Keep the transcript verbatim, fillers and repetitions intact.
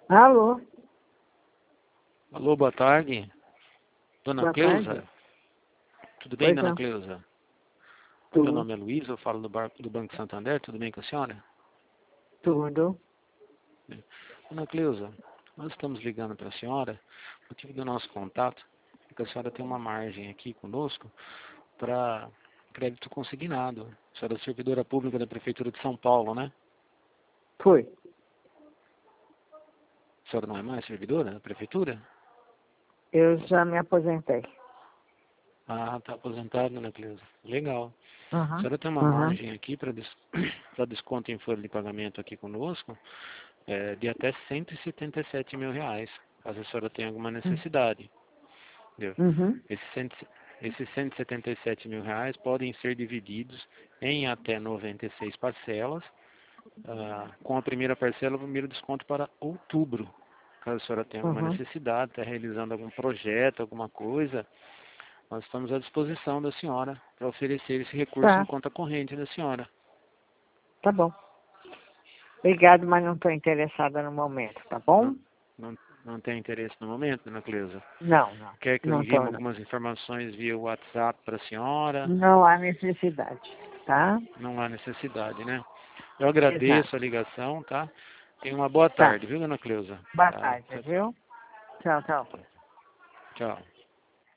Alô? Alô, boa tarde. Dona Boa Cleusa? tarde. Tudo bem, Pois dona não. Cleusa? Meu Tudo. nome é Luiz, eu falo do, bar, do Banco Santander. Tudo bem com a senhora? Tudo. Dona Cleusa, nós estamos ligando para a senhora. O motivo do nosso contato é que a senhora tem uma margem aqui conosco para crédito consignado. A senhora é servidora pública da Prefeitura de São Paulo, né? Foi. A senhora não é mais servidora da Prefeitura? Eu já me aposentei. Ah, está aposentada, dona Cleusa. Legal. A Uhum. senhora tem uma Uhum. margem aqui para des... desconto em folha de pagamento aqui conosco é, de até cento e setenta e sete mil reais, caso a senhora tenha alguma necessidade. Entendeu? Uhum. Esses, cento, esses cento e setenta e sete mil reais podem ser divididos em até noventa e seis parcelas, ah, com a primeira parcela, o primeiro desconto para outubro. Caso a senhora tenha alguma Uhum. necessidade, está realizando algum projeto, alguma coisa, nós estamos à disposição da senhora para oferecer esse recurso em Tá. conta corrente da senhora. Tá bom. Obrigado, mas não estou interessada no momento, tá bom? Não, não, não tem interesse no momento, dona Cleusa? Não, não. Quer que eu Não envie estou, não. algumas informações via WhatsApp para a senhora? Não há necessidade, tá? Não há necessidade, né? Eu agradeço a Exato. ligação, tá? Tenha uma boa Tá. tarde, viu, dona Cleusa? Boa Tá, tarde, tchau, viu? Tchau, tchau. tchau.